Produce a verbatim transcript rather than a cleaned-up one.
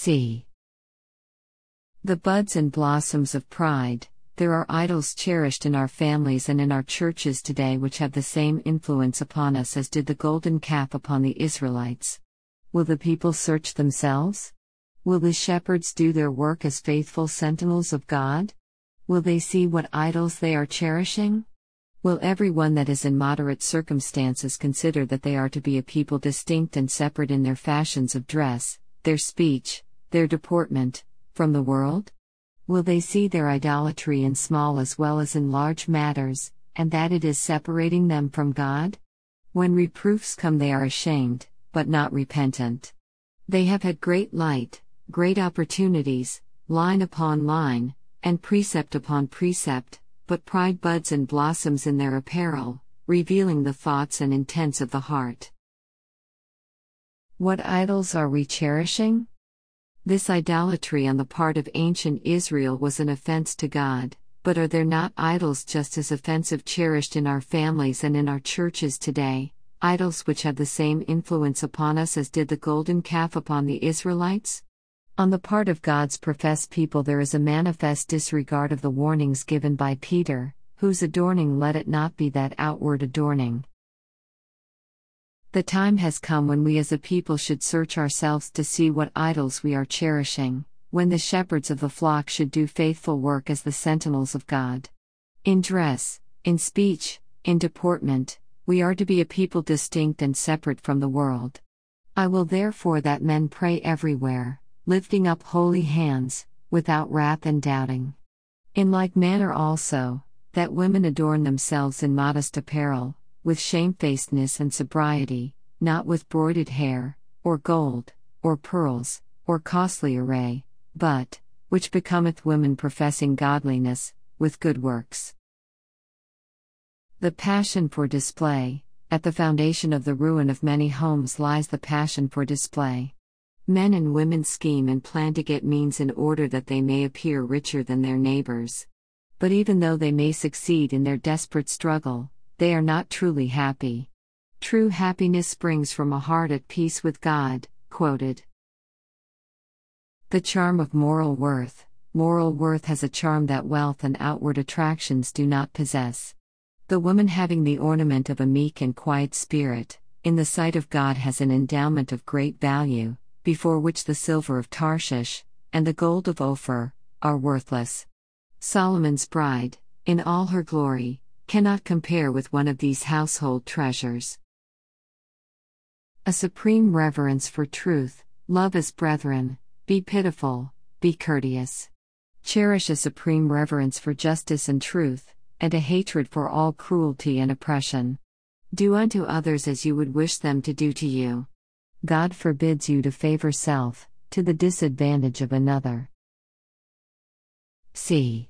C. The buds and blossoms of pride. There are idols cherished in our families and in our churches today which have the same influence upon us as did the golden calf upon the Israelites. Will the people search themselves? Will the shepherds do their work as faithful sentinels of God? Will they see what idols they are cherishing? Will everyone that is in moderate circumstances consider that they are to be a people distinct and separate in their fashions of dress, their speech, their deportment, from the world? Will they see their idolatry in small as well as in large matters, and that it is separating them from God? When reproofs come they are ashamed, but not repentant. They have had great light, great opportunities, line upon line, and precept upon precept, but pride buds and blossoms in their apparel, revealing the thoughts and intents of the heart. What idols are we cherishing? This idolatry on the part of ancient Israel was an offense to God, but are there not idols just as offensive cherished in our families and in our churches today, idols which have the same influence upon us as did the golden calf upon the Israelites? On the part of God's professed people there is a manifest disregard of the warnings given by Peter, whose adorning let it not be that outward adorning. The time has come when we as a people should search ourselves to see what idols we are cherishing, when the shepherds of the flock should do faithful work as the sentinels of God. In dress, in speech, in deportment, we are to be a people distinct and separate from the world. I will therefore that men pray everywhere, lifting up holy hands, without wrath and doubting. In like manner also, that women adorn themselves in modest apparel, with shamefacedness and sobriety, not with broidered hair, or gold, or pearls, or costly array, but, which becometh women professing godliness, with good works. The passion for display. At the foundation of the ruin of many homes lies the passion for display. Men and women scheme and plan to get means in order that they may appear richer than their neighbors. But even though they may succeed in their desperate struggle, they are not truly happy. True happiness springs from a heart at peace with God. Quoted. The charm of moral worth. Moral worth has a charm that wealth and outward attractions do not possess. The woman having the ornament of a meek and quiet spirit, in the sight of God has an endowment of great value, before which the silver of Tarshish, and the gold of Ophir, are worthless. Solomon's bride, in all her glory, cannot compare with one of these household treasures. A supreme reverence for truth. Love as brethren, be pitiful, be courteous. Cherish a supreme reverence for justice and truth, and a hatred for all cruelty and oppression. Do unto others as you would wish them to do to you. God forbids you to favor self, to the disadvantage of another. C.